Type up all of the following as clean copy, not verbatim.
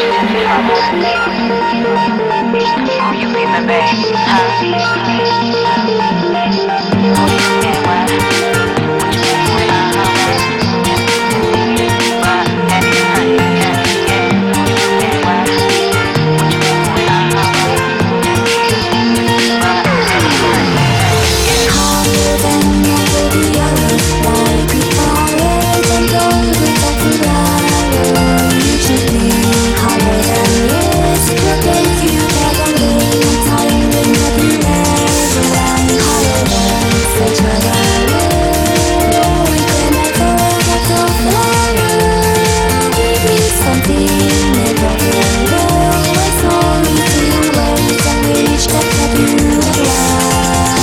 Will you be my babe? Huh? Yeah, what? What you mean? What? Anything, yeah, yeah, what? What you mean? What? Higher than all the others, like a fire, and don't without the fire. You should be higher than this. Look at you, that I'm living, tiring of you ever run higher than such a fire. When I thought of the fire, give me something never better. I saw you too late and wished that you had lied.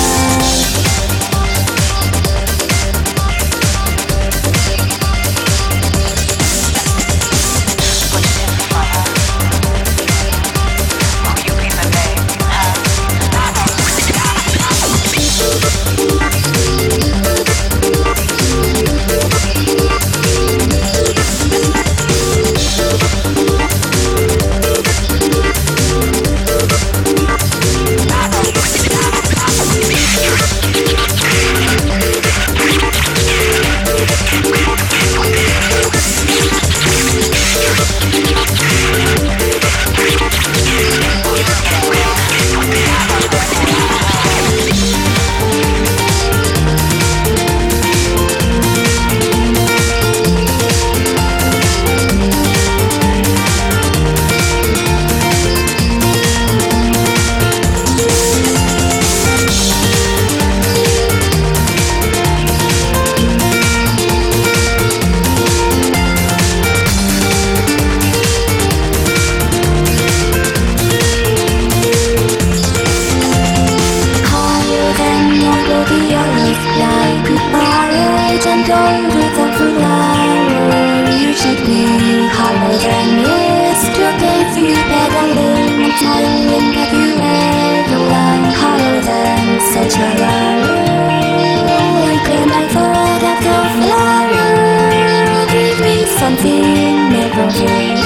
Higher than all the others, like a pirate and going without the flower. You should be higher than this. To give you pedaling and tiring that you ever run higher than such a liar. When I thought of the flower, give me something never been.